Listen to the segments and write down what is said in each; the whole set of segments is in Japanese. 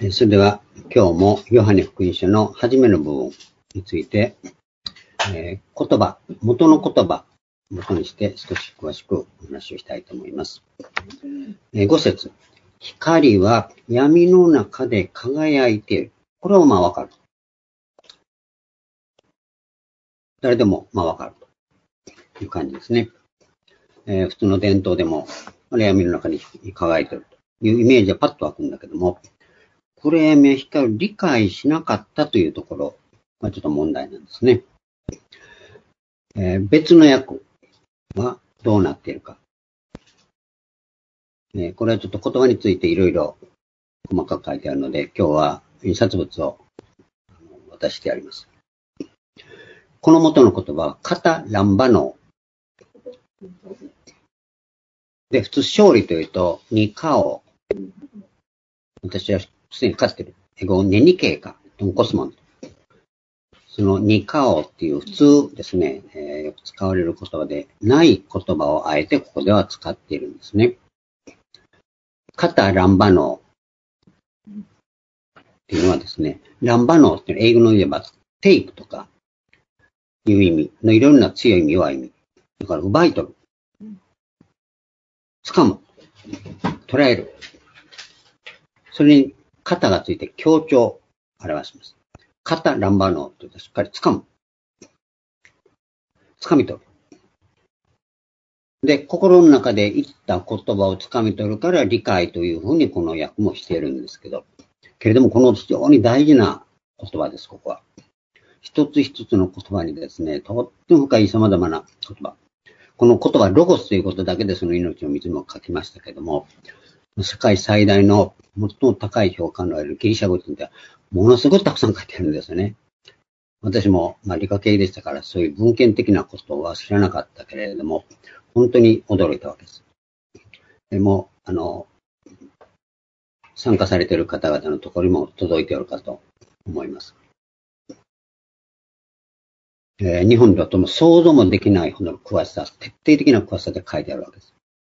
それでは今日もヨハネ福音書の初めの部分について、言葉、元の言葉を元にして少し詳しくお話をしたいと思います。5節、光は闇の中で輝いている。これはわかる。誰でもわかるという感じですね。普通の伝統でも闇の中に輝いているというイメージはパッと湧くんだけども、暗闇や光を理解しなかったというところがちょっと問題なんですね。別の訳はどうなっているか。これはちょっと言葉についていろいろ細かく書いてあるので、今日は印刷物を渡してあります。この元の言葉は、カタランバノー。で、普通勝利というと、ニカオ。私はすでに飼ってる。英語、ネニケイカ、トンコスモン。そのニカオっていう普通ですね、よく使われる言葉でない言葉をあえてここでは使っているんですね。カタランバノーっていうのはですね、ランバノーっていうのは英語の言えばテイクとかいう意味のいろんな強い意味弱い意味。だから奪い取る。掴む。捉える。それに肩がついて強調を表します。肩ランバノーというとしっかり掴む。掴み取る。で、心の中で言った言葉を掴み取るから理解というふうにこの訳もしているんですけど、けれどもこの非常に大事な言葉です、ここは。一つ一つの言葉にですね、とっても深い様々な言葉。この言葉、ロゴスということだけでその命の水も書きましたけども、世界最大の最も高い評価のあるギリシャ語ってものすごくたくさん書いてあるんですよね。私も理科系でしたからそういう文献的なことは知らなかったけれども、本当に驚いたわけです。でも、参加されている方々のところにも届いておるかと思います。日本だとも想像もできないほどの詳しさ、徹底的な詳しさで書いてあるわけです。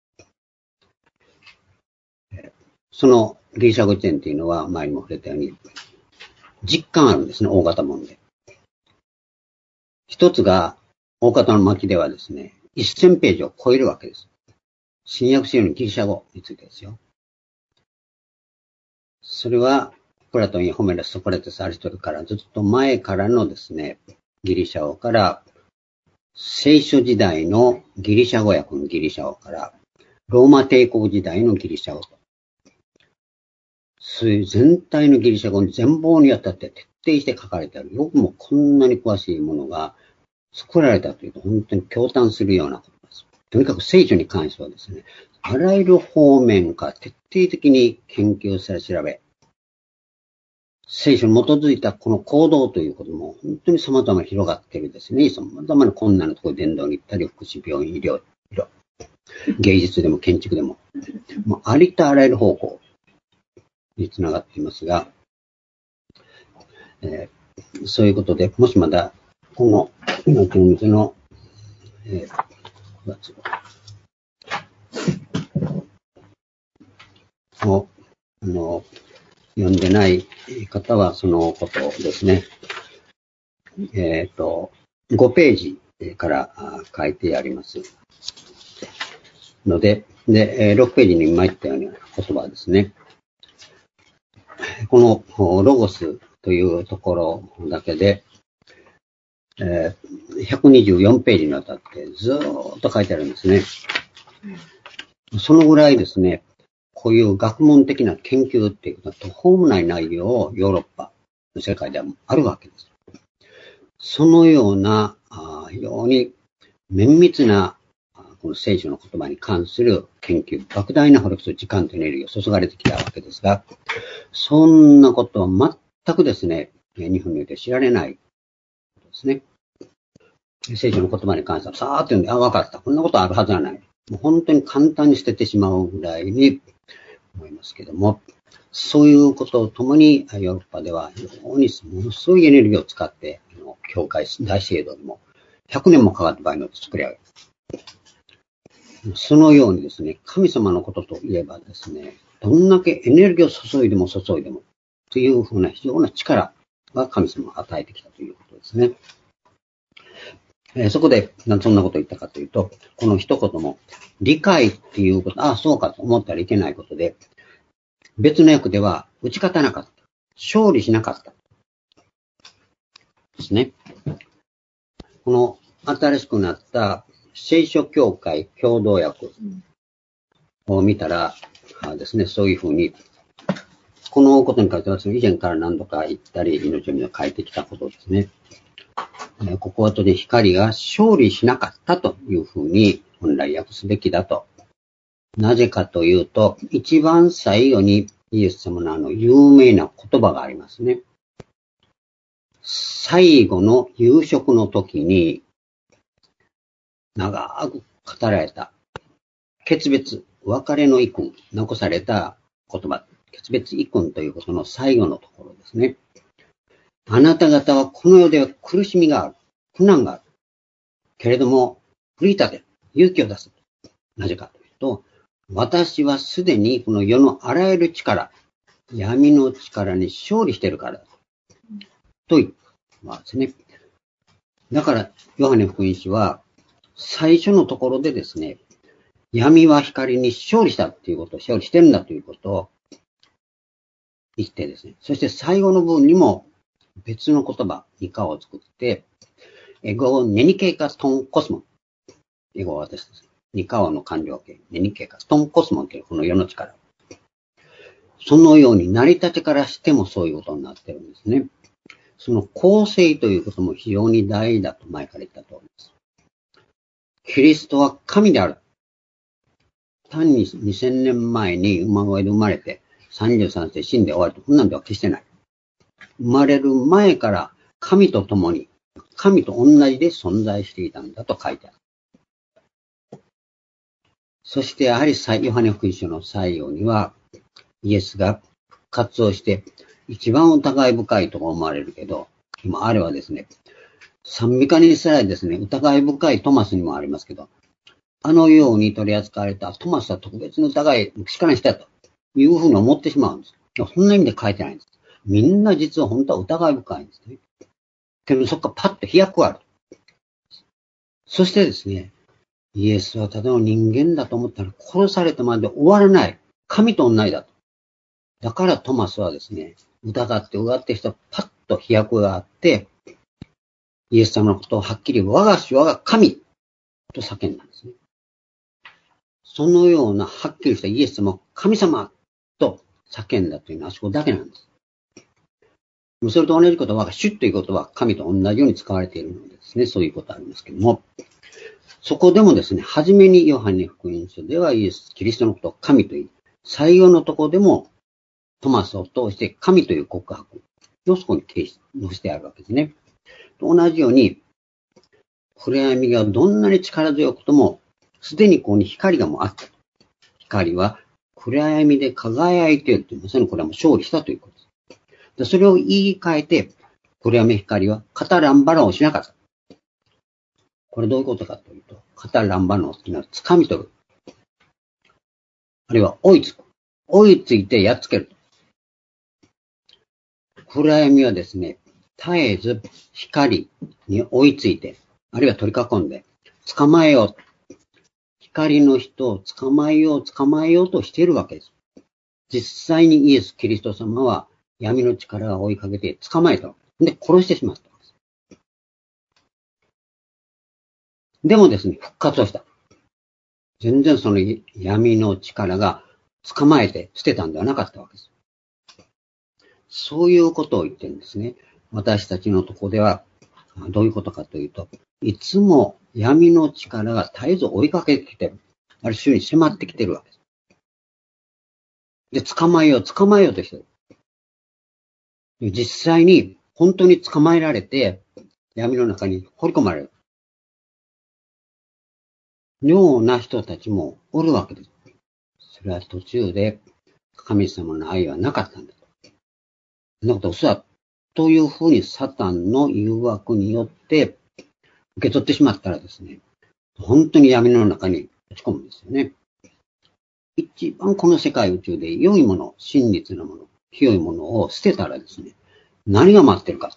そのギリシャ語辞典っていうのは前にも触れたように実感あるんですね、大型もんで。一つが大型の巻ではですね、1000ページを超えるわけです。新約聖書のギリシャ語についてですよ。それはプラトンやホメラス、ソクラテス、アリストテレスからずっと前からのですね、ギリシャ語から聖書時代のギリシャ語訳のギリシャ語からローマ帝国時代のギリシャ語と。そういう全体のギリシャ語に全貌にわたって徹底して書かれてある。よくもこんなに詳しいものが作られたというと本当に驚嘆するようなことです。とにかく聖書に関してはですね、あらゆる方面から徹底的に研究され調べ、聖書に基づいたこの行動ということも本当に様々広がっているですね。様々な困難なところで伝道に行ったり、福祉、病院、医療、芸術でも建築でも、ありとあらゆる方向につながっていますが、そういうことで、もしまだこの命の水の、を読んでない方はそのことですね。5ページから書いてありますので、6ページに今言ったような言葉ですね。このロゴスというところだけで、124ページにわたってずーっと書いてあるんですね。そのぐらいですね、こういう学問的な研究っていうのは途方もない内容をヨーロッパの世界ではあるわけです。そのような非常に綿密なこの聖書の言葉に関する研究、莫大な努力と時間とエネルギーを注がれてきたわけですが、そんなことは全くですね、日本において知られないですね。聖書の言葉に関してはさーっと読んで、わかった。こんなことあるはずはない。もう本当に簡単に捨ててしまうぐらいに思いますけども、そういうことともにヨーロッパでは非常にものすごいエネルギーを使って、教会大聖堂にも100年もかかった場合の作り上げる。そのようにですね、神様のことといえばですね、どんだけエネルギーを注いでも、 というふうな非常な力が神様が与えてきたということですね。そこで、そんなことを言ったかというと、この一言も、理解っていうこと、ああ、そうかと思ったらいけないことで、別の訳では、打ち勝たなかった。勝利しなかった。ですね。この新しくなった聖書協会共同訳を見たらですね、そういうふうに、このことに関しては以前から何度か言ったり、命を見を書いてきたことですね。ここはとで光が勝利しなかったというふうに本来訳すべきだと。なぜかというと、一番最後にイエス様の有名な言葉がありますね。最後の夕食の時に長く語られた決別、別れの遺訓、残された言葉、決別遺訓ということの最後のところですね。あなた方はこの世では苦しみがある、苦難がある。けれども、奮い立て、勇気を出す。なぜかというと、私はすでにこの世のあらゆる力、闇の力に勝利しているからだ。というわけですね。だから、ヨハネ福音書は、最初のところでですね、闇は光に勝利したということ、勝利してるんだということを言ってですね、そして最後の部分にも別の言葉、ニカを作って、エゴネニケイカストンコスモン。エゴはですね、ニカオの完了形、ネニケイカストンコスモンというこの世の力。そのように成り立てからしてもそういうことになってるんですね。その構成ということも非常に大事だと前から言ったと思います。キリストは神である。単に2000年前に馬小屋で生まれて33世死んで終わると、こんなんでは決してない。生まれる前から神と共に、神と同じで存在していたんだと書いてある。そしてやはりヨハネ福音書の最後には、イエスが復活をして一番疑い深いと思われるけど、今あれはですね、賛美歌にさらにですね、疑い深いトマスにもありますけど、あのように取り扱われたトマスは特別の疑いしかない人だというふうに思ってしまうんです。そんな意味で書いてないんです。みんな実は本当は疑い深いんですね。けどそこからパッと飛躍がある。そしてですね、イエスはただの人間だと思ったら殺されたまで終わらない。神と同じだと。だからトマスはですね、疑ってうがって人はパッと飛躍があって、イエス様のことをはっきり我が主我が神と叫んだんですね。そのようなはっきりしたイエス様を神様と叫んだというのはあそこだけなんです。それと同じことは、主ということは神と同じように使われているのでですね、そういうことありますけども、そこでもですね、初めにヨハネ福音書ではイエス、キリストのことを神という、最後のところでもトマスを通して神という告白をそこに載せてあるわけですね。と同じように、暗闇がどんなに力強くとも、すでにここに光がもうあった。光は暗闇で輝いているという、まさにこれはもう勝利したということです。それを言い換えて、暗闇光はカランバランをしなかった。これどういうことかというと、カランバランというのは掴み取る。あるいは追いつく。追いついてやっつける。暗闇はですね、絶えず光に追いついて、あるいは取り囲んで、捕まえよう。光の人を捕まえようとしているわけです。実際にイエス・キリスト様は闇の力が追いかけて捕まえた。で、殺してしまったんです。でもですね、復活をした。全然その闇の力が捕まえて捨てたんではなかったわけです。そういうことを言ってるんですね。私たちのところでは、どういうことかというと、いつも闇の力が絶えず追いかけてきてる。ある種に迫ってきてるわけです。で、捕まえようとしてる。実際に、本当に捕まえられて、闇の中に放り込まれる。ような人たちもおるわけです。それは途中で、神様の愛はなかったんだと。そんなこと嘘だ。というふうにサタンの誘惑によって受け取ってしまったらですね、本当に闇の中に落ち込むんですよね。一番この世界宇宙で良いもの、真実のもの、 清いものを捨てたらですね、何が待ってるか。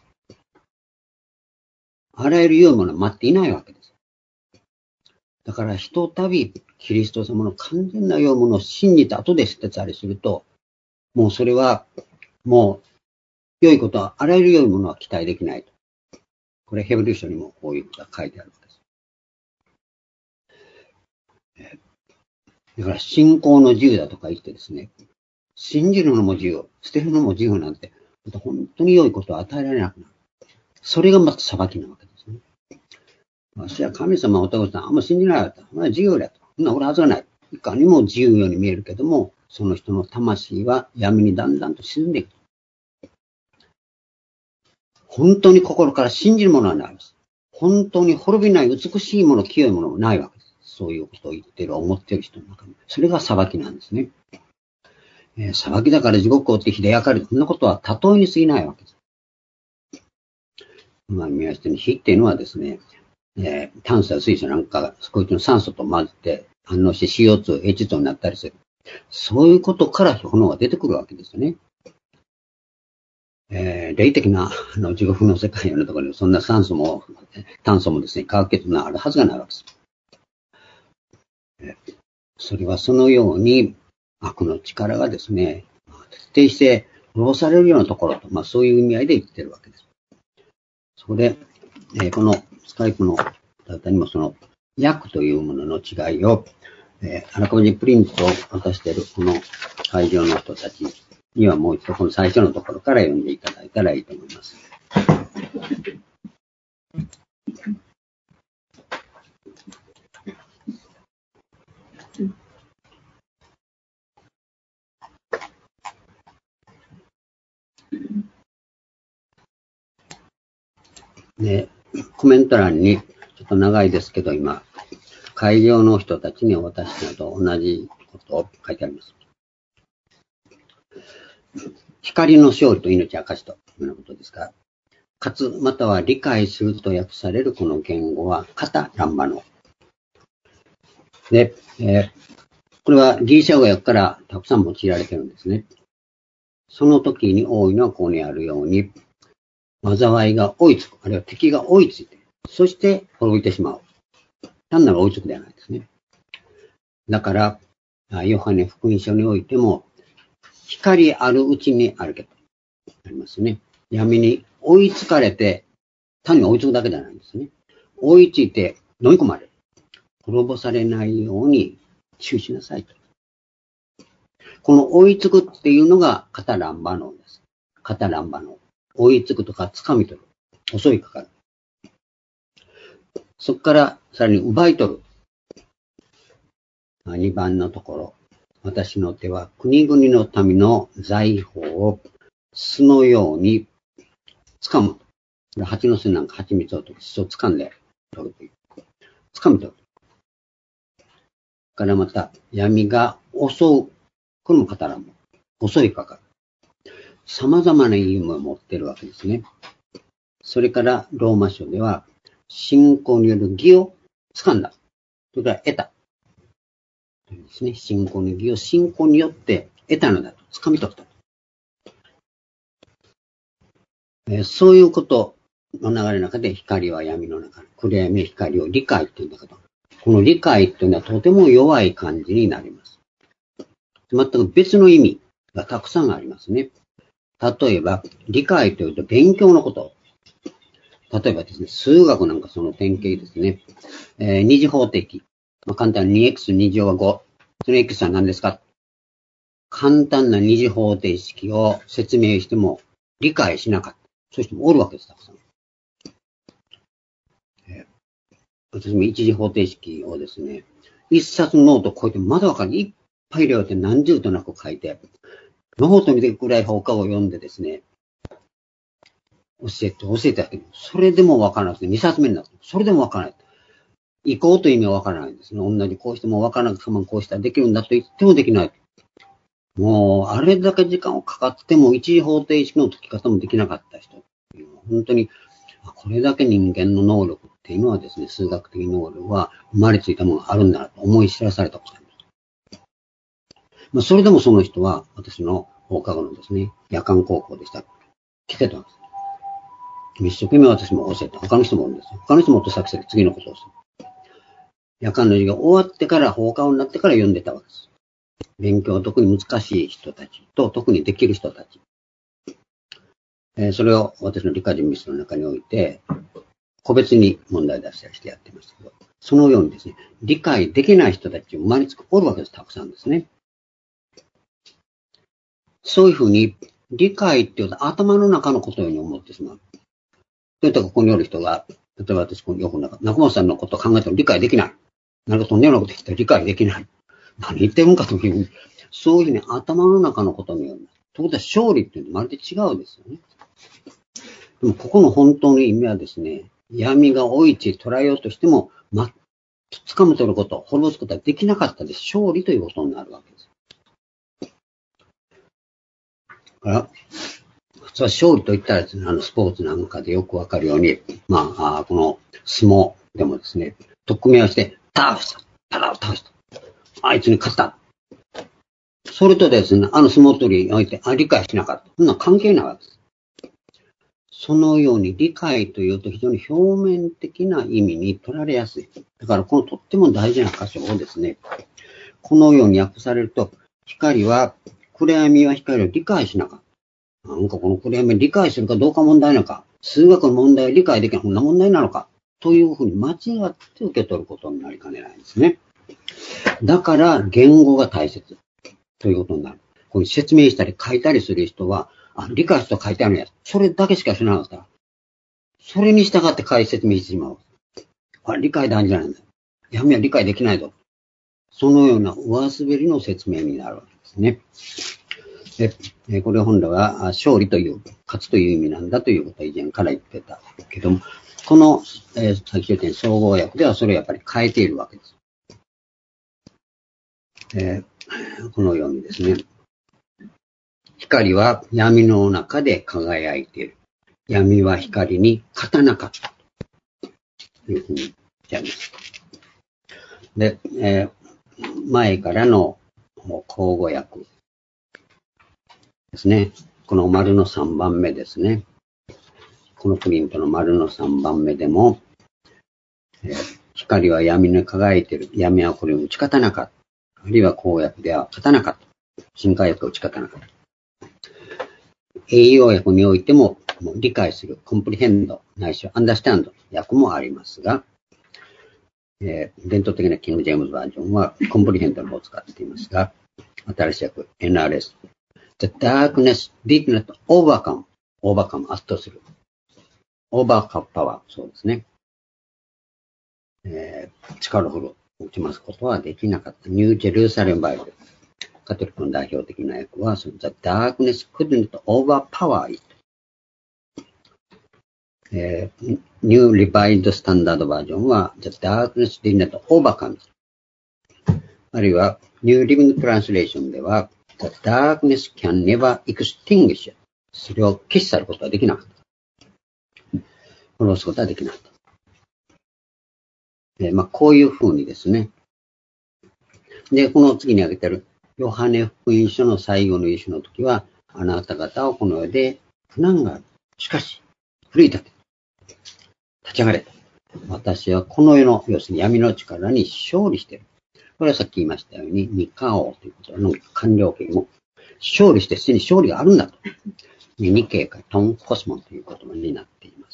あらゆる良いものは待っていないわけです。だからひとたびキリスト様の完全な良いものを信じた後で捨てたりすると、もうそれは、もう良いことは、あらゆる良いものは期待できないと。これヘブル書にもこういうことが書いてあるわけです。だから信仰の自由だとか言ってですね、信じるのも自由、捨てるのも自由なんて、本当に良いことは与えられなくなる。それがまた裁きなわけですね。私は神様、男さん、あんま信じないよと。自由だと。そんな俺はずがない。いかにも自由ように見えるけども、その人の魂は闇にだんだんと沈んでいく。本当に心から信じるものはないです。本当に滅びない美しいもの、清いものもないわけです。そういうことを言ってる、思ってる人の中に。それが裁きなんですね。裁きだから地獄を追って火で焼かれる。そんなことは例えに過ぎないわけです。宮下に火っていうのはですね、炭素や水素なんかが、こいつの酸素と混ぜて反応して CO2、H2 になったりする。そういうことから炎が出てくるわけですよね。霊的な地獄の世界のところにそんな酸素も炭素もですね、化学結があるはずがないわけです。それはそのように悪の力がですね、徹底して殺されるようなところと、そういう意味合いで言ってるわけです。そこで、このスカイプの方にもその訳というものの違いを、あらかじめプリントを渡しているこの会場の人たちにはもう一度この最初のところから読んでいただいたらいいと思います。で、コメント欄にちょっと長いですけど今、会場の人たちに渡したのと同じことを書いてあります。光の勝利と命明かしというようなことですが、かつまたは理解すると訳されるこの言語はカタランバノ。で、これはギリシャ語訳からたくさん用いられているんですね。その時に多いのはここにあるように、災いが追いつく、あるいは敵が追いついて、そして滅びてしまう。単なる追いつくではないですね。だから、ヨハネ福音書においても、光あるうちに歩けとありますね。闇に追いつかれて、単に追いつくだけじゃないんですね。追いついて飲み込まれる。滅ぼされないように注意しなさいと。この追いつくっていうのがカタランバノです。カタランバノ。追いつくとか掴み取る。襲いかかる。そこからさらに奪い取る。2番のところ。私の手は国々の民の財宝を巣のように掴む。蜂の巣なんか蜂蜜を取る。巣を掴んで取る。掴み取る。からまた闇が襲う。これもカタランバ。襲いかかる。様々な意味を持っているわけですね。それからローマ書では信仰による義を掴んだ。それから得た。ですね。信仰の義を信仰によって得たのだと。掴み取ったと。そういうことの流れの中で光は闇の中、暗闇は光を理解というんだけど、この理解というのはとても弱い感じになります。全く別の意味がたくさんありますね。例えば、理解というと勉強のこと。例えばですね、数学なんかその典型ですね。二次方程式。簡単に 2x2 乗は5。その x は何ですか？簡単な二次方程式を説明しても理解しなかった。そういう人もおるわけです、たくさん。私も一次方程式をですね、一冊のノートをこうやってまだわかる。いっぱい入れて何十となく書いて、ノート見てくらい他を読んでですね、教えてやってる。それでもわからないですね。2冊目になって。それでもわからない。行こうという意味はわからないんですね。同じこうしてもわからなくてもこうしたらできるんだと言ってもできない。もう、あれだけ時間をかかっても一次方程式の解き方もできなかった人。本当に、これだけ人間の能力っていうのはですね、数学的能力は生まれついたものがあるんだなと思い知らされたことなんです。それでもその人は私の放課後のですね、夜間高校でした。来てたんです。一生懸命私も教えて、他の人もおるんですよ。他の人もと先々次のことをする。夜間の授業終わってから放課後になってから読んでたわけです。勉強は特に難しい人たちと特にできる人たち。それを私の理科人ミスの中において、個別に問題出したりしてやってましたけど、そのようにですね、理解できない人たちを生まれつくおるわけです、たくさんですね。そういうふうに、理解っていうと頭の中のことのように思ってしまう。そういったここにおる人が、例えば私、よく中本さんのことを考えても理解できない。なんかそんなようなこと言って理解できない。何言ってるんかという、そういうふうに頭の中のことのような。ということは勝利っていうのはまるで違うですよね。でもここの本当の意味はですね、闇が追い地捉えようとしても、掴む取ること、滅ぼすことはできなかったです。勝利ということになるわけです。だから、普通は勝利と言ったらですね、スポーツなんかでよくわかるように、この相撲でもですね、取っ組み合わせて、倒した。あいつに勝った。それとですね、相撲取りにおいて、理解しなかった。そんな関係ないわけです。そのように理解というと非常に表面的な意味に取られやすい。だからこのとっても大事な箇所をですね、このように訳されると、暗闇は光を理解しなかった。なんかこの暗闇を理解するかどうか問題なのか、数学の問題を理解できない、こんな問題なのか、というふうに間違って受け取ることになりかねないんですね。だから言語が大切ということになる。こういう説明したり書いたりする人は、理解したと書いてあるんや。それだけしか知らなかった。それに従って説明してしまう。理解大事じゃないんだ。闇は理解できないぞ。そのような上滑りの説明になるわけですね。これ本来は勝利という、勝つという意味なんだということは以前から言ってたけども、この、最終点総合訳ではそれをやっぱり変えているわけです。このようにですね、光は闇の中で輝いている。闇は光に勝たなかったというふうに言っちゃいます。で、前からの口語訳ですね。この丸の3番目ですね。このプリントの丸の3番目でも、光は闇に輝いている。闇はこれを打ち勝たなかった。あるいは口訳では勝たなかった。新海訳を打ち勝たなかった。栄養訳においても、理解する、コンプリヘンド、ないしはアンダースタンド訳もありますが、伝統的なキング・ジェームズバージョンはコンプリヘンドの方を使っていますが、新しい訳、NRS。The darkness did not overcome, 圧倒する。overcome power、そうですね。力を振る、打ちますことはできなかった。ニュージェルサレムバイブル。カトリックの代表的な訳は、The darkness couldn't overpower it。ニューリバイドスタンダードバージョンは、The darkness did not overcome it。あるいは、ニューリビングトランスレーションでは、The darkness can never extinguish it。それを消し去ることはできなかった。殺すことはできなかった。こういうふうにですね。で、この次に挙げてある、ヨハネ福音書の最後の一種の時は、あなた方はこの世で苦難がある。しかし、奮い立て。立ち上がれ。私はこの世の、要するに闇の力に勝利している。これはさっき言いましたように、ニカオということの完了形も、勝利してすでに勝利があるんだと。ニケイかトンコスモンという言葉になっています。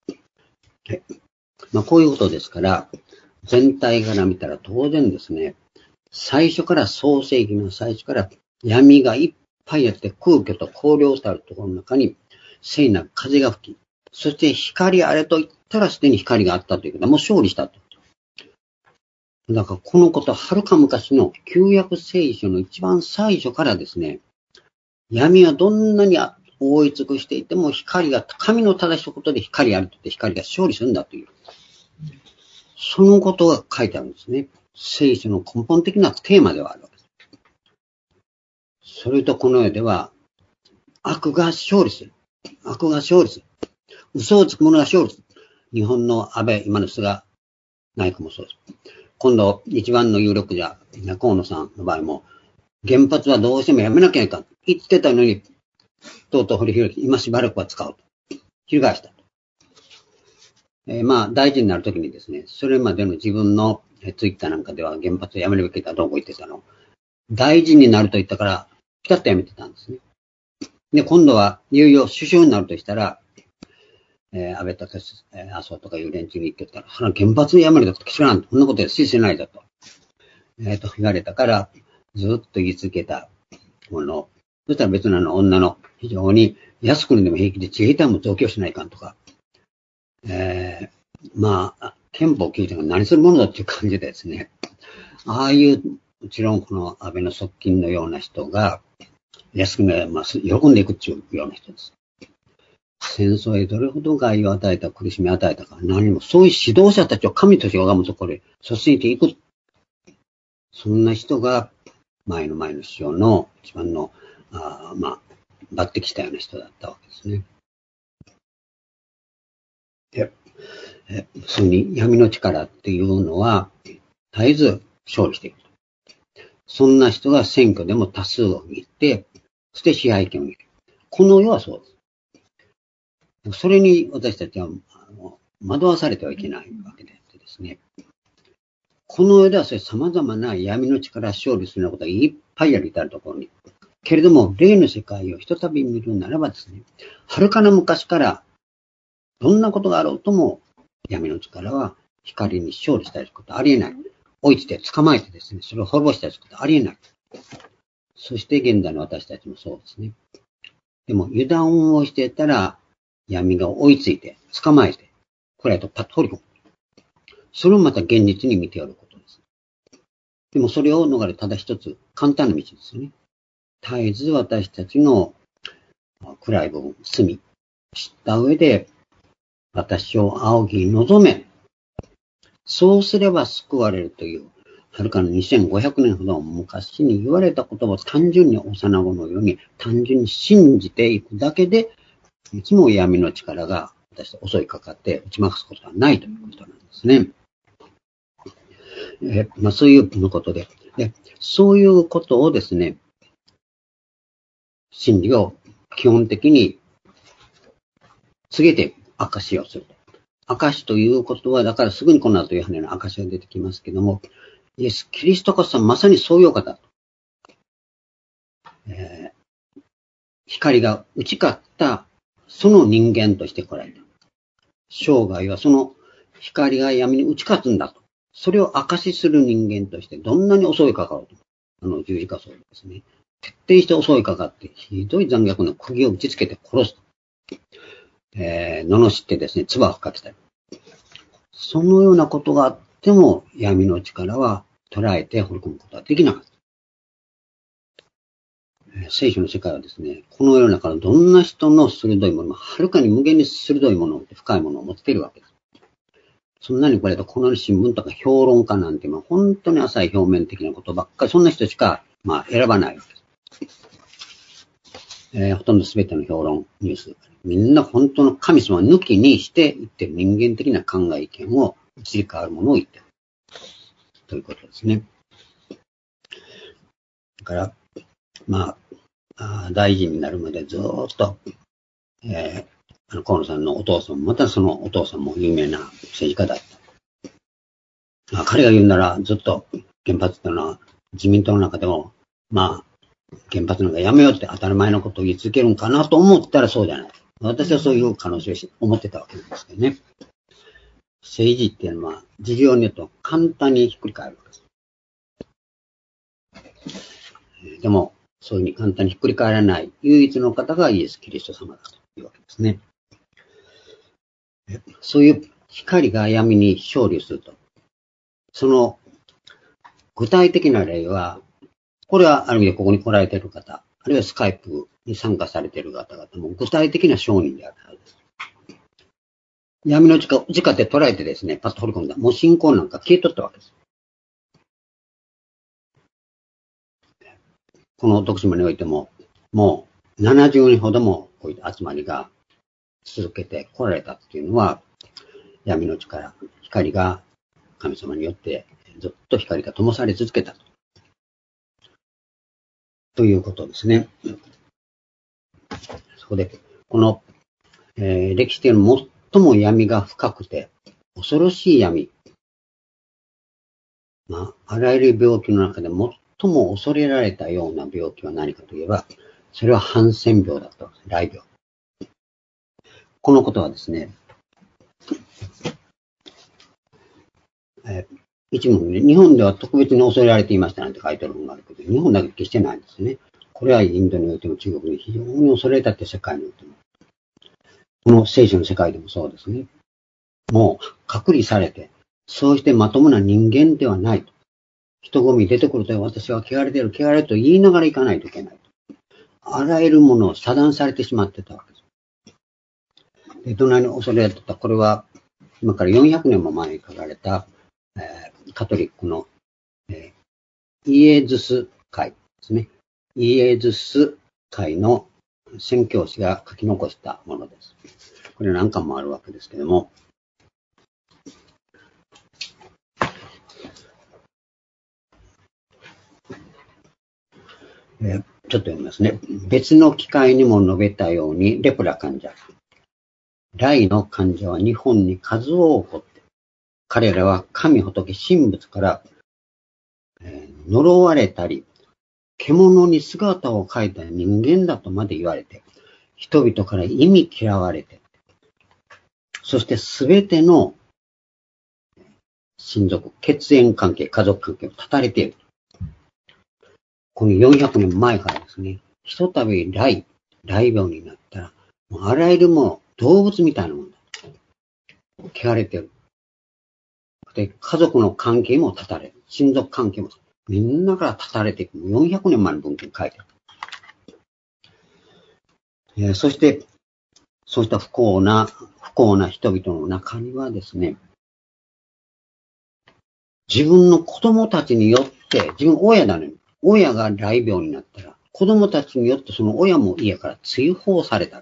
こういうことですから、全体から見たら当然ですね、最初から創世記の最初から闇がいっぱいあって空虚と荒涼たるところの中に聖な風が吹き、そして光あれと言ったらすでに光があったということはもう勝利したと。だからこのことははるか昔の旧約聖書の一番最初からですね、闇はどんなに覆い尽くしていても光が、神の正しいことで光あると言って光が勝利するんだという。そのことが書いてあるんですね。聖書の根本的なテーマではあるわけです。それとこの世では、悪が勝利する。悪が勝利する。嘘をつく者が勝利する。日本の安倍、今の菅内閣もそうです。今度、一番の有力者、河野さんの場合も、原発はどうしてもやめなきゃいかん。 言ってたのに、とうとう振り開き、今しばらくは使うと。翻した。まあ、大事になるときにですね、それまでの自分のツイッターなんかでは原発をやめるべきだと言ってたの。大事になると言ったから、ピタッとやめてたんですね。で、今度はいよいよ首相になるとしたら、安倍とか、麻生とかいう連中に言ってたら、原発やめるとか、知らん。こんなことや推薦ないだと。言われたから、ずっと言い続けたもの。そしたら別の女の非常に安くにでも平気で自衛隊も増強しないかんとか、まあ、憲法9条が何するものだっていう感じでですね、ああいう、もちろんこの安倍の側近のような人が、安くね、まあ、喜んでいくっていうような人です。戦争へどれほど害を与えた、苦しみを与えたか、何も、そういう指導者たちを神として拝むところで、率先していく。そんな人が、前の首相の一番の、まあ、抜擢したような人だったわけですね。で、そうに闇の力っていうのは、絶えず勝利していく。そんな人が選挙でも多数を握って、そして支配権を握る。この世はそうです。それに私たちは惑わされてはいけないわけでですね。この世では様々な闇の力勝利するようなことがいっぱいある至るところに。けれども、霊の世界をひとたび見るならばですね、はるかな昔からどんなことがあろうとも闇の力は光に勝利したりすることはありえない。追いついて捕まえてですね、それを滅ぼしたりすることはありえない。そして現在の私たちもそうですね。でも油断をしていたら闇が追いついて捕まえて、これとパッと放り込む。それをまた現実に見てやることです。でもそれを逃れただ一つ簡単な道ですよね。絶えず私たちの暗い部分、隅、知った上で私を仰ぎ望め。そうすれば救われるという、はるかの2500年ほど昔に言われた言葉を単純に幼子のように単純に信じていくだけで、いつも闇の力が私と襲いかかって打ち負かすことはないということなんですね。まあ、そういうことで、そういうことをですね、真理を基本的に告げて証をする。証ということは、だからすぐにこの後ヨハネの証が出てきますけども、イエス・キリストこそまさにそういう方。光が打ち勝ったその人間として来られた。生涯はその光が闇に打ち勝つんだと。それを証しする人間としてどんなに襲いかかろうと。十字架装ですね。徹底して襲いかかって、ひどい残虐な釘を打ちつけて殺す。罵ってですね、唾を吹かけたり。そのようなことがあっても、闇の力は捉えて掘り込むことはできなかった。聖書の世界はですね、この世の中のどんな人の鋭いものも、はるかに無限に鋭いもの、深いものを持っているわけです。そんなにこれと、この新聞とか評論家なんて、本当に浅い表面的なことばっかり、そんな人しか、選ばないわけです。ほとんど全ての評論、ニュース、みんな本当の神様を抜きにして言ってる人間的な考え意見を移り変わるものを言ってる。ということですね。だから、大臣になるまでずーっと、河野さんのお父さんも、またそのお父さんも有名な政治家だった。彼が言うならずっと原発というのは自民党の中でも、原発なんかやめようって当たり前のことを言い続けるんかなと思ったらそうじゃない。私はそういう可能性を思ってたわけなんですけどね。政治っていうのは事情によって簡単にひっくり返るわけです。でも、そういうふうに簡単にひっくり返らない唯一の方がイエス・キリスト様だというわけですね。そういう光が闇に勝利すると。その具体的な例は、これはある意味でここに来られている方、あるいはスカイプに参加されている方々も具体的な証人であるはずです。闇の直で捉えてですね、パッと掘り込んだ。もう信仰なんか消えとったわけです。この徳島においても、もう70人ほどもこういった集まりが続けて来られたっていうのは、闇の力、光が神様によってずっと光が灯され続けたということですね。 そこで、この、歴史的に最も闇が深くて、恐ろしい闇。あらゆる病気の中で最も恐れられたような病気は何かといえば、それはハンセン病だったんです。雷病。このことはですね、一部ね、日本では特別に恐れられていましたなんて書いてある本があるけど、日本だけ決してないんですね。これはインドにおいても中国に非常に恐れられたって世界においても。この聖書の世界でもそうですね。もう隔離されて、そうしてまともな人間ではないと。人混み出てくると私は汚れてる、汚れると言いながら行かないといけない。あらゆるものを遮断されてしまってたわけです。で、隣に恐れられてた、これは今から400年も前に書かれた、カトリックの、イエズス会ですね。イエズス会の宣教師が書き残したものです。これ何巻もあるわけですけども、ちょっと読みますね。別の機会にも述べたように、レプラ患者。雷の患者は日本に数多くおって、彼らは神仏神仏から、呪われたり、獣に姿を変えた人間だとまで言われて、人々から忌み嫌われて、そしてすべての親族、血縁関係、家族関係を断たれている。この400年前からですね、ひとたび雷病になったら、もうあらゆるもの、動物みたいなものだ。汚れてる。で、家族の関係も断たれる。親族関係も、みんなから断たれていく。400年前の文献に書いてある。そして、そうした不幸な人々の中にはですね、自分の子供たちによって、自分親だね。親が雷病になったら、子供たちによってその親も家から追放された。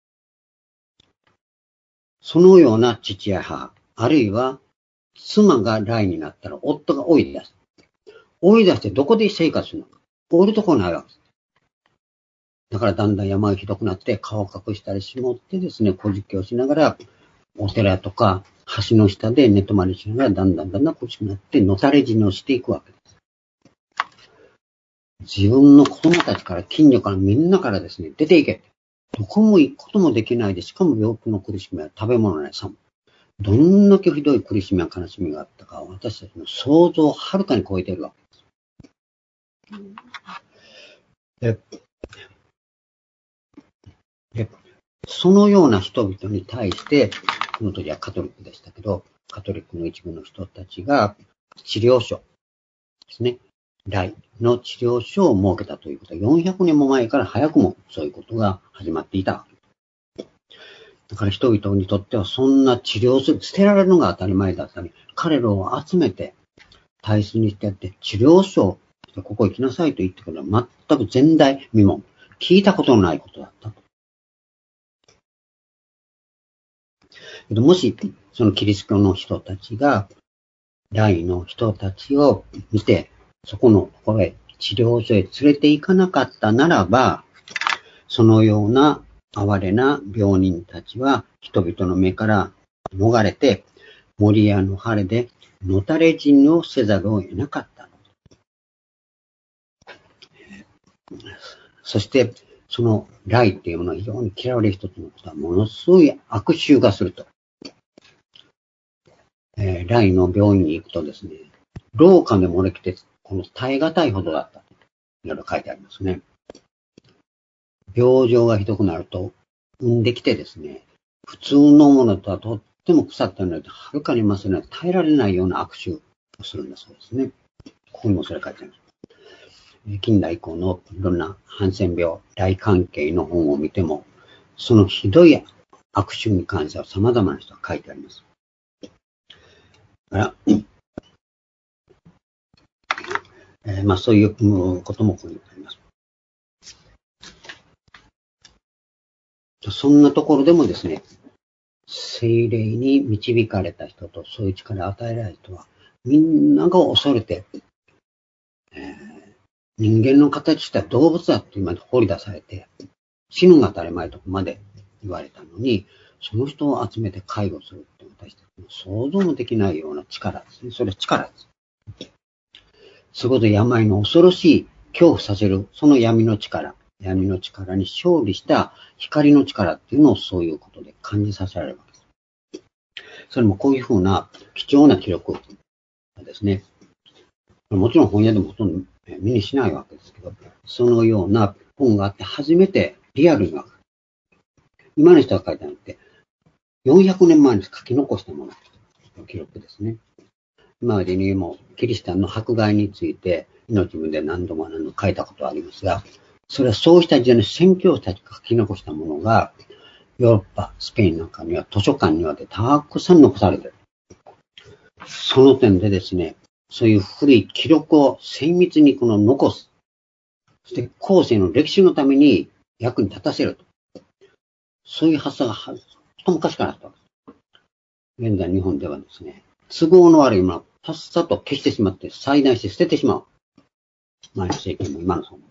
そのような父や母、あるいは妻が雷になったら夫が追い出す。追い出してどこで生活するのか。おるところないわけです。だからだんだん山がひどくなって顔を隠したりしもってですね、小実をしながら、お寺とか橋の下で寝泊まりしながらだんだん苦しくなってのたれ死にをしていくわけです。自分の子供たちから近所からみんなからですね、出ていけ。どこも行くこともできないで、しかも病気の苦しみは食べ物ない寒い。どんだけひどい苦しみや悲しみがあったか、私たちの想像をはるかに超えているわけです。で、そのような人々に対して、この時はカトリックでしたけど、カトリックの一部の人たちが治療所ですね。雷の治療所を設けたということは、400年も前から早くもそういうことが始まっていた。だから人々にとってはそんな治療する、捨てられるのが当たり前だったり、彼らを集めて、大切にしてやって、治療所、ここ行きなさいと言ってくるのは全く前代未聞、聞いたことのないことだったと。もし、そのキリストの人たちが、雷の人たちを見て、そこのところへ、治療所へ連れて行かなかったならば、そのような哀れな病人たちは人々の目から逃れて、森や野晴れでのたれ死にをせざるを得なかったの。そして、その雷っていうものは非常に嫌われる一つのことは、ものすごい悪臭がすると。雷の病院に行くとですね、廊下で漏れ来て、この耐え難いほどだったと。いろいろ書いてありますね。病状がひどくなると、産んできてですね、普通のものとはとっても腐ったような、はるかに増すのは耐えられないような悪臭をするんだそうですね。ここにもそれ書いてあります。近代以降のいろんなハンセン病、雷関係の本を見ても、そのひどい悪臭に関しては様々な人が書いてあります。だからそういうこともここにあります。そんなところでもですね、聖霊に導かれた人とそういう力を与えられた人は、みんなが恐れて、人間の形した動物だと今掘り出されて、 死ぬが当たり前とまで言われたのに、その人を集めて介護するって私たち想像もできないような力ですね。それは力です。そこで病の恐ろしい恐怖させる、その闇の力に勝利した光の力っていうのをそういうことで感じさせられるわけです。それもこういうふうな貴重な記録ですね。もちろん本屋でもほとんど目にしないわけですけど、そのような本があって初めてリアルにわかる。今の人が書いたのって400年前に書き残したものの記録ですね。今までにもキリシタンの迫害について命文で何度も書いたことはありますが、それはそうした時代の宣教師たちが書き残したものがヨーロッパ、スペインなんかには図書館にはたくさん残されている。その点でですね、そういう古い記録を精密に残す。そして後世の歴史のために役に立たせると。そういう発想がと昔からあったわけです。現在日本ではですね、都合の悪いものをさっさと消してしまって、裁断して捨ててしまう。前の政権も今のそう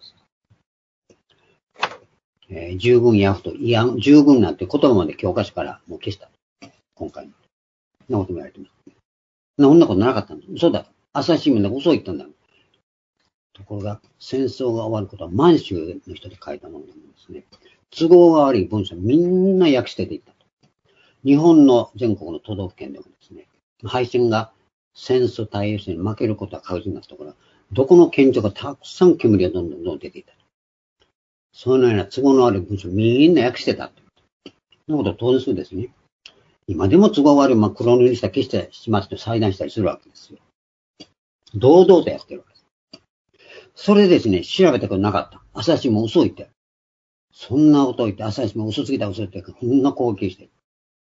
です。従軍やと、いや、従軍なんて言葉まで教科書からもう消した。今回の。そんなことも言われてます。そんなことなかったんだ。嘘だ。朝日新聞で嘘言ったんだ。ところが、戦争が終わることは満州の人で書いたものなんですね。都合が悪い文章みんな訳してていったと。日本の全国の都道府県でもですね、敗戦が戦争対応して負けることは確実になったところ、どこの県庁がたくさん煙がどんどん出ていたと。そのような都合の悪い文章みんな訳してたと。そのことを当然するんですね。今でも都合悪い黒塗りした消してしまって裁断したりするわけですよ。堂々とやってるわけです。それですね、調べたことなかった。朝日も嘘を言って。そんなことを言って、朝日も嘘つきだ嘘って、こんな攻撃して。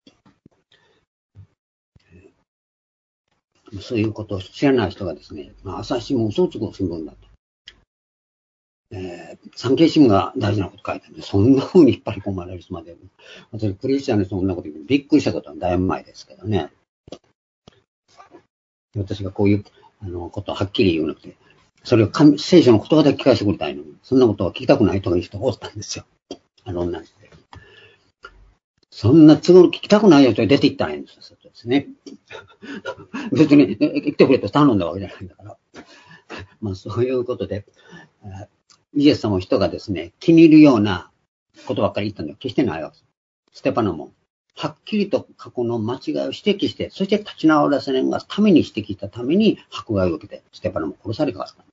そういうことを知らない人がですね、朝日も嘘をつく新聞だと。産経新聞が大事なこと書いてあるんで、そんな風に引っ張り込まれる人まで。私、クリスチャンの人そんなこと言ってびっくりしたことはだいぶ前ですけどね。私がこういうことをはっきり言うなくて、それを聖書の言葉だけ聞かせてくれたいのに、そんなことは聞きたくないとかいう人がおったんですよ。女の人で。そんな都合の聞きたくない人が出ていったらいいんですよ。ですね。別に、来てくれと頼んだわけじゃないんだから。そういうことで、イエス様の人がですね、気に入るようなことばっかり言ったのは決してないわけです。ステパノも、はっきりと過去の間違いを指摘して、そして立ち直らせるがために指摘したために迫害を受けて、ステパノも殺されかかったんです。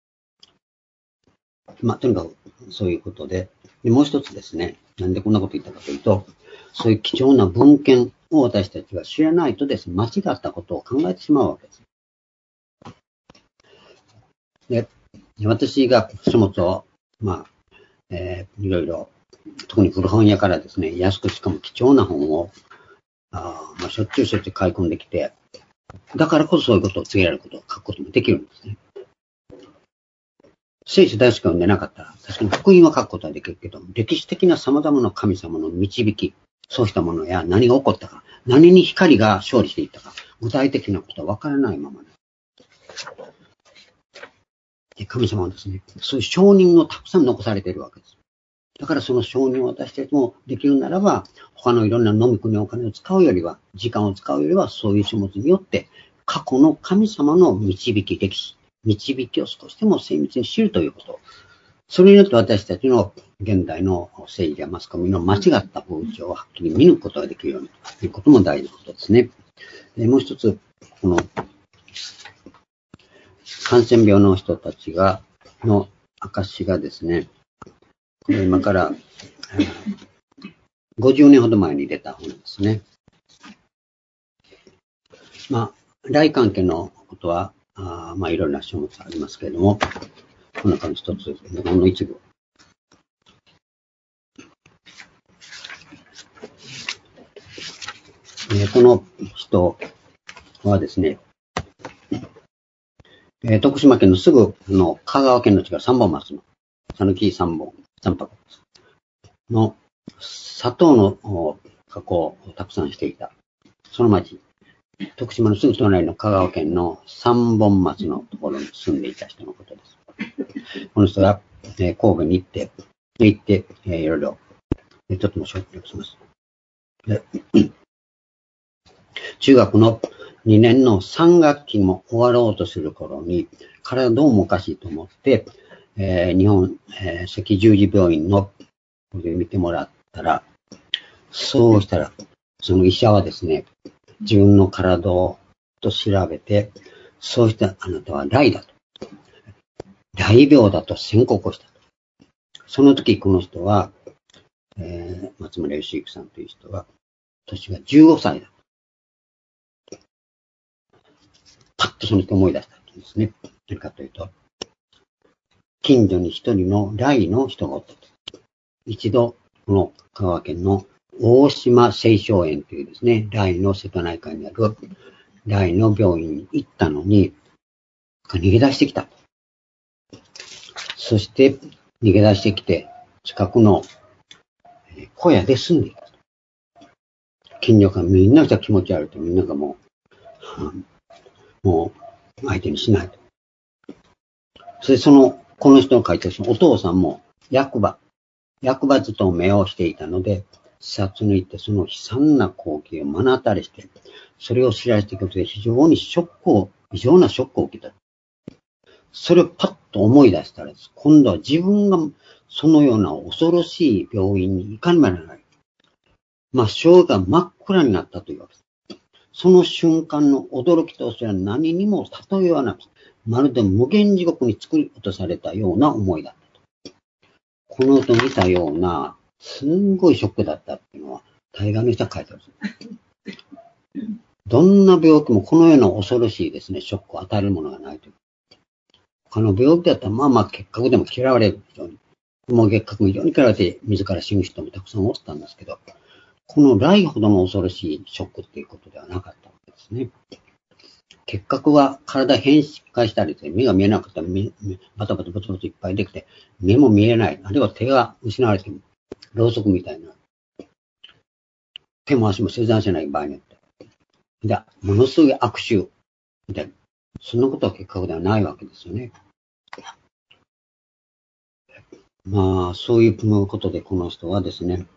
とにかく、そういうことで、もう一つですね、なんでこんなこと言ったかというと、そういう貴重な文献を私たちが知らないとですね、間違ったことを考えてしまうわけです。で、私が書物を、いろいろ、特に古本屋からですね、安くしかも貴重な本を、しょっちゅう買い込んできて、だからこそそういうことを告げられることを書くこともできるんですね。聖書大好き読んでなかったら、確かに福音は書くことはできるけど、歴史的な様々な神様の導き、そうしたものや何が起こったか、何に光が勝利していったか、具体的なことはわからないままで、神様はですね、そういう証人をたくさん残されているわけです。だからその証人を私たちもできるならば、他のいろんな飲み食いにお金を使うよりは、時間を使うよりは、そういう書物によって、過去の神様の導き、歴史、導きを少しでも精密に知るということ。それによって私たちの現代の政治やマスコミの間違った風潮をはっきり見抜くことができるようにということも大事なことですね。もう一つ、この感染病の人たちの証がですね、今から50年ほど前に出た本ですね。来関係のことは、いろいろな書物ありますけれども、この中の一つ、ほんの一部。この人はですね、徳島県のすぐの香川県の近く三本松の讃岐三泊の砂糖の加工をたくさんしていた。その町、徳島のすぐ隣の香川県の三本松のところに住んでいた人のことです。この人が、神戸に行って、 行って、いろいろ、ちょっとも紹介します。で中学の2年の3学期も終わろうとする頃に、体どうもおかしいと思って、日本、赤十字病院のこれ見てもらったら、そうしたら、その医者はですね、自分の体をと調べて、そうしたあなたは雷だと。雷病だと宣告をしたと。その時この人は、松村義之さんという人は、年が15歳だ。パッとその人思い出したんですね。何かというと、近所に一人の雷の人がおったと。一度、この香川県の大島青少園というですね、雷の瀬戸内海にある雷の病院に行ったのに、逃げ出してきた。そして、逃げ出してきて、近くの小屋で住んでいた。近所からみんなが気持ち悪いと、みんながもう相手にしないと。それでこの人の書いてるお父さんも役場勤めをしていたので、視察に行ってその悲惨な光景を目の当たりして、それを知らせていくことで異常なショックを受けた。それをパッと思い出したら、今度は自分がそのような恐ろしい病院に行かねばならない。真正が真っ暗になったというわけです。その瞬間の驚きとそれは何にも例えはなく、まるで無限地獄に作り落とされたような思いだったと。この音見たような、すんごいショックだったっていうのは、大概の人は書いてあるんです。どんな病気もこのような恐ろしいですね、ショックを与えるものがないという。他の病気だったら、まあ結核でも嫌われる人に、もう結核も非常に嫌われて自ら死ぬ人もたくさんおったんですけど、この雷ほどの恐ろしいショックっていうことではなかったわけですね。結核は体変化したりして、目が見えなかったらバタバタボツボツいっぱいできて、目も見えない。あるいは手が失われても、ろうそくみたいな。手も足も切断しない場合によって。で、ものすごい悪臭。で、そんなことは結核ではないわけですよね。まあ、そういうことでこの人はですね、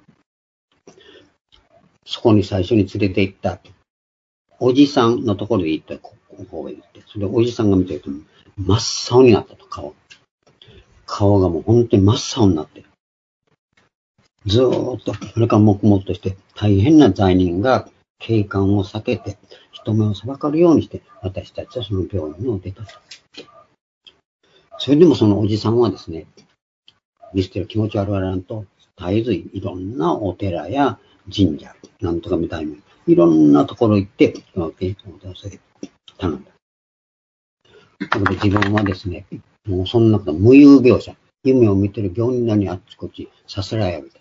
そこに最初に連れて行った、おじさんのところで行った、ここへ行って、それでおじさんが見てると、真っ青になったと、顔がもう本当に真っ青になってる。ずーっと、それから黙々として、大変な罪人が警官を避けて、人目を裁かるようにして、私たちはその病院を出たと。それでもそのおじさんはですね、見捨てる気持ち悪がらんと、絶えずいろんなお寺や神社、なんとかみたいに、いろんなところ行って、頼んだ。なので自分はですね、もうそんなこと無有描写、夢を見てる病人らにあっちこっちさせられる。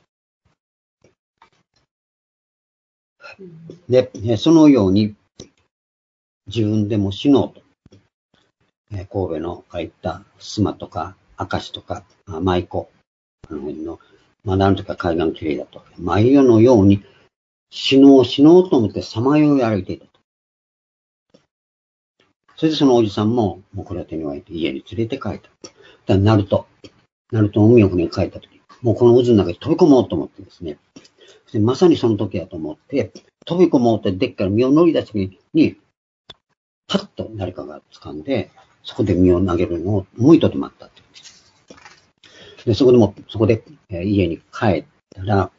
で、そのように自分でも死のうと。神戸のああいった須磨とか明石とか舞子、まだあの時は海岸きれいだと。毎夜のように死のうと思ってさまよい歩いていたと。それでそのおじさんも、もうこれは手に置いて家に連れて帰った。だナルトの海をに帰った時、もうこの渦の中に飛び込もうと思ってですね。でまさにその時だと思って、飛び込もうってデッキから身を乗り出す時に、パッと誰かが掴んで、そこで身を投げるのを思いとどまったって。で、そこで、家に帰ったら、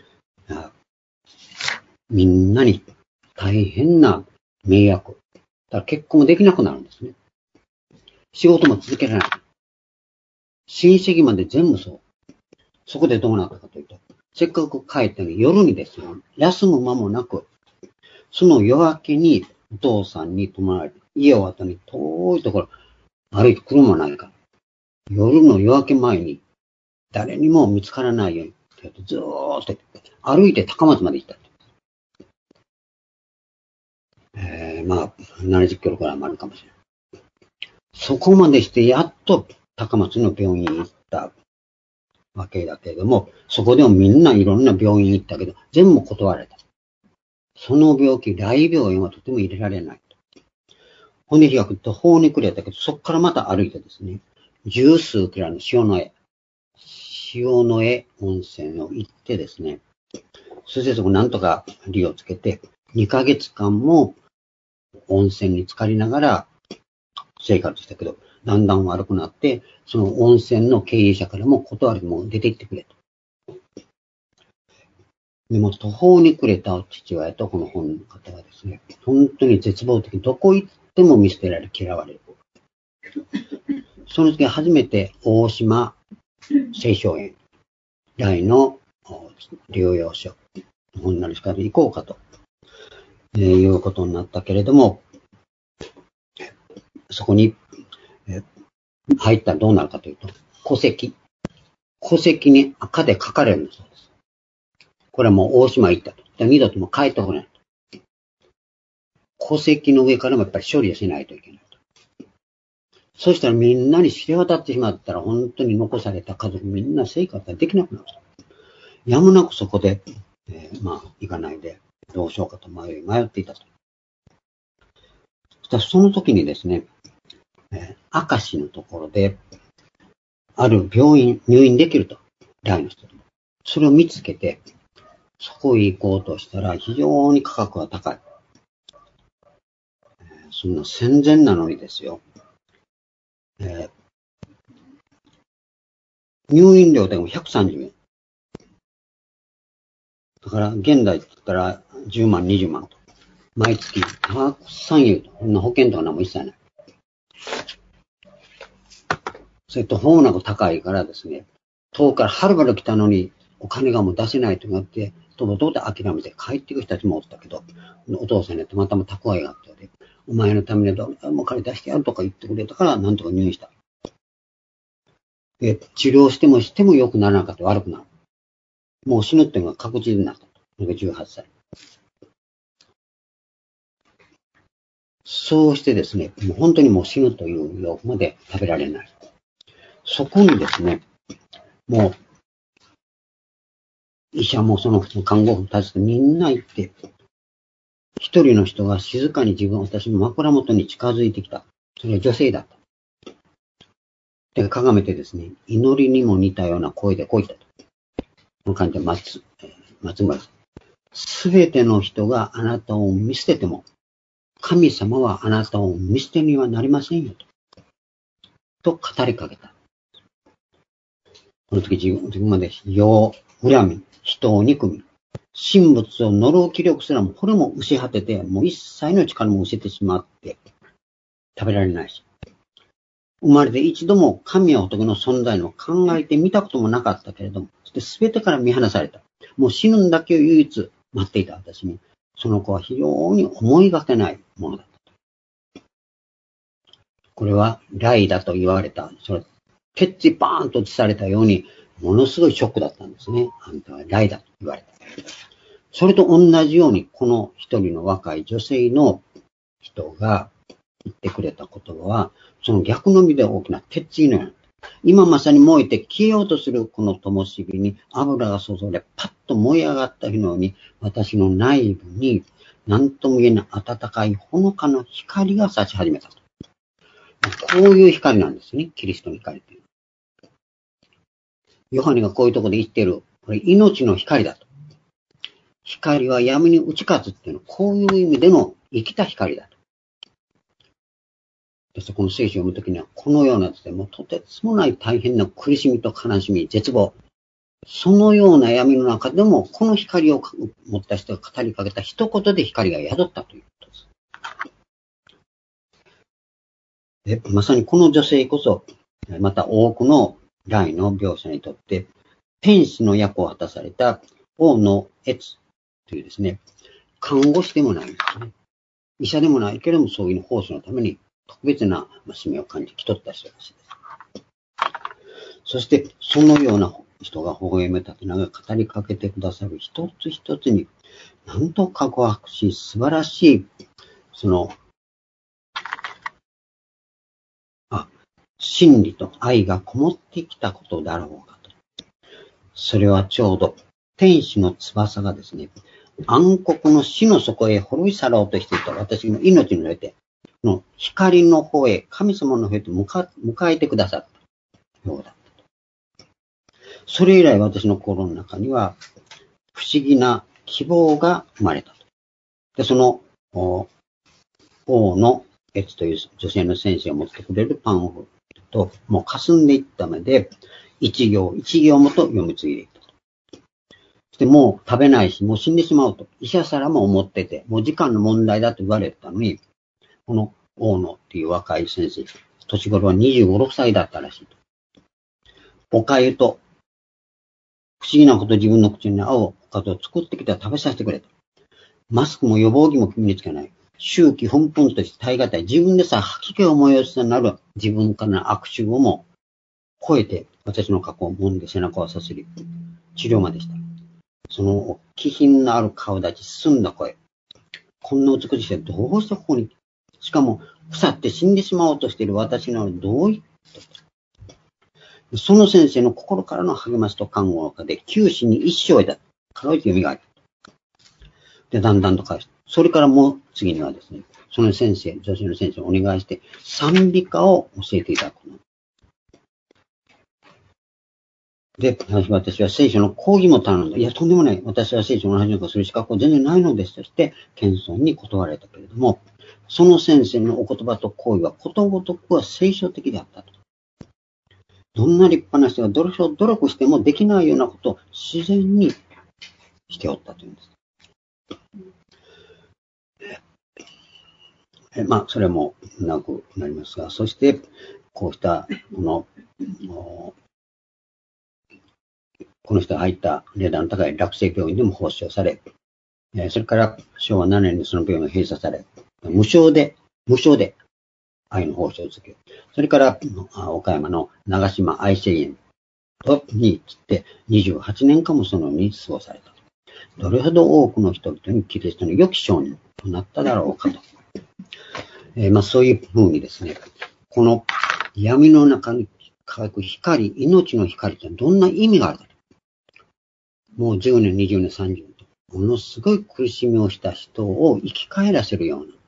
みんなに大変な迷惑。だから結婚もできなくなるんですね。仕事も続けられない。親戚まで全部そう。そこでどうなったかというと、せっかく帰ったのに夜にですよ、休む間もなく、その夜明けにお父さんに泊まられて、家を後に遠いところ、歩いて車ないから、夜の夜明け前に誰にも見つからないように、ずーっと歩いて高松まで行った。まあ、70キロくらいもあるかもしれない。そこまでしてやっと高松の病院に行ったわけだけれども、そこでもみんないろんな病院に行ったけど、全部断られた。その病気、大病院はとても入れられない。ほんで日が来ると法にくれたけど、そこからまた歩いてですね、十数キロの塩塩の江温泉を行ってですね、そしてそこなんとか利をつけて、2ヶ月間も温泉に浸かりながら生活したけど、だんだん悪くなって、その温泉の経営者からも断りも出て行ってくれと。でも途方に暮れた父親とこの本の方はですね、本当に絶望的、どこ行っても見捨てられ、嫌われる。その時初めて大島青少園来の療養所、本なるしかで行こうかと、いうことになったけれども、そこに入ったらどうなるかというと、戸籍に赤で書かれるんだそうです。これはもう大島行ったと。二度とも帰ってこない。戸籍の上からもやっぱり処理をしないといけないと。そしたらみんなに知れ渡ってしまったら、本当に残された家族みんな生活ができなくなる。やむなくそこで、行かないで、どうしようかと迷っていたと。その時にですね、明石のところで、ある病院、入院できると。来の人でも。それを見つけて、そこへ行こうとしたら非常に価格が高い。そんな戦前なのにですよ。入院料でも130円。だから現代って言ったら10万、20万と。毎月、たくさん言うと。こんな保険とか何も一切ない。それと法なく高いからですね、遠くからはるばる来たのにお金がもう出せないとなって、とぼとぼと諦めて帰っていく人たちもおったけど、お父さんにたまたま蓄えがあったので、お前のためにどうも金出してやるとか言ってくれたから、なんとか入院した。で、治療しても良くならなかった、悪くなる。もう死ぬっていうのが確実になったと。なんか18歳。そうしてですね、もう本当にもう死ぬというようまで食べられない。そこにですね、もう、医者もその看護婦たちとみんな行って、一人の人が静かに私の枕元に近づいてきた。それは女性だった。で、かがめてですね、祈りにも似たような声でこう言ったと。この感じで松村さん。すべての人があなたを見捨てても、神様はあなたを見捨てにはなりませんよと語りかけた。この時自分まで世を恨み、人を憎み、神仏を呪う気力すらも、これも失果てて、もう一切の力も失ってしまって、食べられないし。生まれて一度も神や仏の存在の考えてみたこともなかったけれども、すべてから見放された。もう死ぬんだけを唯一待っていた私に、その子は非常に思いがけないものだった。これは雷だと言われた。それ、鉄地バーンと落ちされたように、ものすごいショックだったんですね。あんたは雷だと言われた。それと同じように、この一人の若い女性の人が言ってくれた言葉は、その逆の意味で大きな鉄槌のような。今まさに燃えて消えようとするこの灯火に油が注れ、パッと燃え上がった日のように、私の内部に何とも言えない暖かいほのかな光が差し始めたと。こういう光なんですね、キリストの光っていう。ヨハネがこういうところで言ってる、これ命の光だと。光は闇に打ち勝つっていうのは、こういう意味での生きた光だと。そこの聖書を読むときには、このようなですね、もうとてつもない大変な苦しみと悲しみ、絶望。そのような闇の中でも、この光を持った人が語りかけた一言で光が宿ったということです。で、まさにこの女性こそ、また多くの来の描写にとって、天使の役を果たされた王の越というですね、看護師でもないんですね。医者でもないけれども、そういう奉仕のために特別な使命を感じき取った人らしいです。そして、そのような人が微笑め立てながら語りかけてくださる一つ一つに、なんとかこわくし、素晴らしい、真理と愛がこもってきたことだろうかと。それはちょうど、天使の翼がですね、暗黒の死の底へ滅び去ろうとしていた私の命の上で、の光の方へ、神様の方へと迎えてくださったようだった。 それ以来私の心の中には不思議な希望が生まれたと。で、その、王の越という女性の先生が持ってくれるパンをと、もう霞んでいった目で、一行一行もと読み継いでいったと。そしてもう食べないし、もう死んでしまうと。医者さらも思ってて、もう時間の問題だと言われたのに、この大野っていう若い先生、年頃は25、6歳だったらしいと。おかゆと、不思議なこと自分の口に合うおかずを作ってきたら食べさせてくれと。マスクも予防着も身につけない。周期奮々として耐え難い。自分でさ、吐き気を催しなる自分からの悪臭をも超えて、私の過去を揉んで背中をさすり、治療までした。その気品のある顔立ち、澄んだ声。こんな美しい人はどうしてここに、しかも腐って死んでしまおうとしている私のどういったその先生の心からの励ましと看護の中で、九死に一生を得た。かろうじて蘇った。で、だんだんと返した。それからもう次にはですね、その先生、女性の先生をお願いして、賛美歌を教えていただくの。で、私は聖書の講義も頼んだ。いや、とんでもない。私は聖書の話なんかする資格は全然ないのですとして、謙遜に断られたけれども、その先生のお言葉と講義はことごとくは聖書的であったと。どんな立派な人が努力してもできないようなことを自然にしておったというんです。まあ、それも長くなりますが、そして、こうした、この人が入ったレダーの高い落成病院でも報酬され、それから昭和7年にその病院が閉鎖され、無償で愛の報酬をつけ、それから岡山の長島愛生園に来て28年間もそのように過ごされた。どれほど多くの人々にキリストの良き証人となっただろうかと。まあそういうふうにですね、この闇の中に輝く光、命の光ってどんな意味があるか。もう10年、20年、30年と、ものすごい苦しみをした人を生き返らせるような、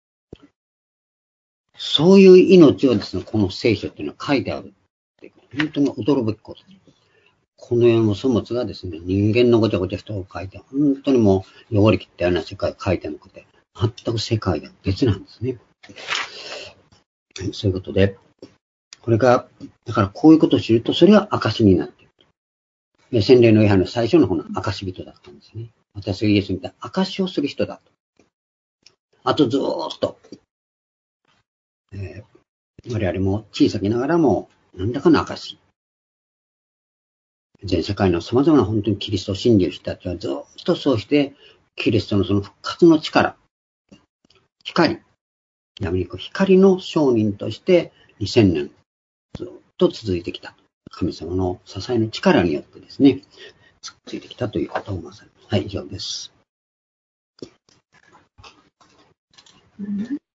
そういう命をですね、この聖書っていうのは書いてある。本当に驚くべきことです。この世の書物がですね、人間のごちゃごちゃ人を書いて、本当にもう汚れ切ったような世界を書いてなくて、全く世界が別なんですね。そういうことで、これが、だからこういうことを知ると、それが証になっている。洗礼の違反の最初の方の証人だったんですね。私がイエスに言った証をする人だと。あとずーっと、我々も小さきながらも何らかの証。全世界の様々な本当にキリストを信じる人たちはずっとそうして、キリストのその復活の力、光、闇に行く光の証人として2000年ずっと続いてきた。神様の支えの力によってですね、続いてきたということをまさに。はい、以上です。